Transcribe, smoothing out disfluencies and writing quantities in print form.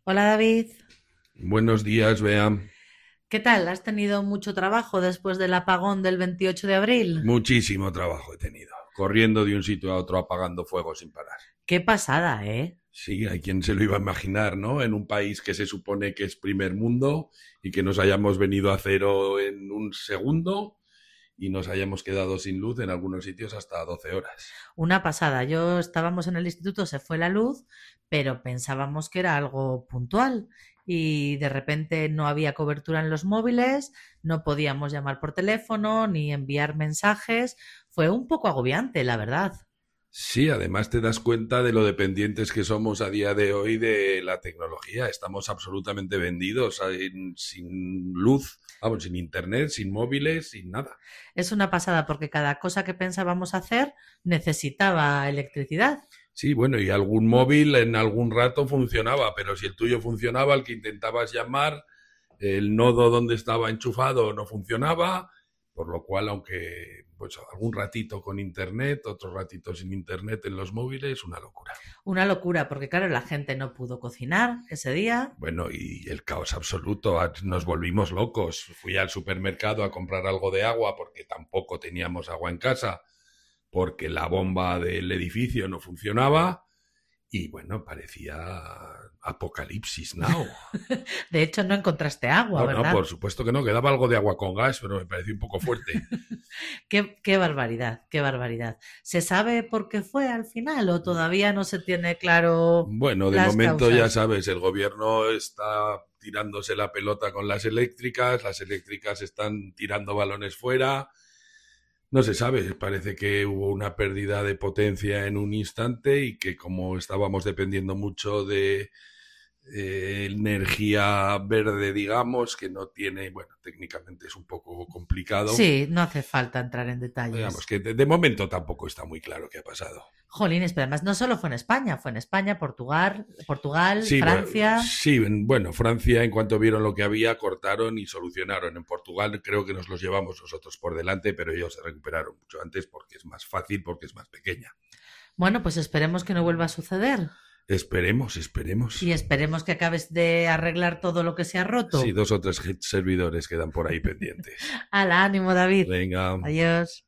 Hola David, Buenos días, Bea. ¿qué tal? ¿Has tenido mucho trabajo después del apagón del 28 de abril? Muchísimo trabajo he tenido, corriendo de un sitio a otro, apagando fuego sin parar. Qué pasada, ¿eh? Sí, hay quien se lo iba a imaginar, ¿no? En un país que se supone que es primer mundo y que nos hayamos venido a cero en un segundo y nos hayamos quedado sin luz en algunos sitios hasta 12 horas. Una pasada. Yo estábamos en el instituto, se fue la luz, pero pensábamos que era algo puntual y de repente no había cobertura en los móviles, no podíamos llamar por teléfono ni enviar mensajes. Fue un poco agobiante, la verdad. Sí, además te das cuenta de lo dependientes que somos a día de hoy de la tecnología. Estamos absolutamente vendidos sin luz, vamos, sin internet, sin móviles, sin nada. Es una pasada porque cada cosa que pensábamos hacer necesitaba electricidad. Sí, bueno, y algún móvil en algún rato funcionaba, pero si el tuyo funcionaba, el que intentabas llamar, el nodo donde estaba enchufado no funcionaba, por lo cual, aunque pues algún ratito con internet, otro ratito sin internet en los móviles, una locura. Una locura, porque claro, la gente no pudo cocinar ese día. Bueno, y el caos absoluto, nos volvimos locos. Fui al supermercado a comprar algo de agua porque tampoco teníamos agua en casa, porque la bomba del edificio no funcionaba. Y bueno, parecía Apocalipsis Now. De hecho, no encontraste agua, No, no, ¿verdad? por supuesto que no. Quedaba algo de agua con gas, pero me pareció un poco fuerte. Qué barbaridad, qué barbaridad. ¿Se sabe por qué fue al final o todavía no se tiene claro Bueno, de las momento ya causas? sabes, el gobierno está tirándose la pelota con las eléctricas están tirando balones fuera. No se sabe, parece que hubo una pérdida de potencia en un instante y que como estábamos dependiendo mucho de energía verde, digamos, que no tiene, bueno, técnicamente es un poco complicado. Sí, no hace falta entrar en Digamos detalles. que de momento tampoco está muy claro qué ha pasado. Jolines, pero además no solo fue en España, Portugal, Sí, Francia. sí, bueno, Francia en cuanto vieron lo que había, cortaron y solucionaron. En Portugal creo que nos los llevamos nosotros por delante, pero ellos se recuperaron mucho antes porque es más fácil, porque es más pequeña. Bueno, pues esperemos que no vuelva a suceder Esperemos, esperemos. y esperemos que acabes de arreglar todo lo que se ha Sí, roto. dos o tres servidores quedan por ahí pendientes. Al ánimo, David. Venga. Adiós.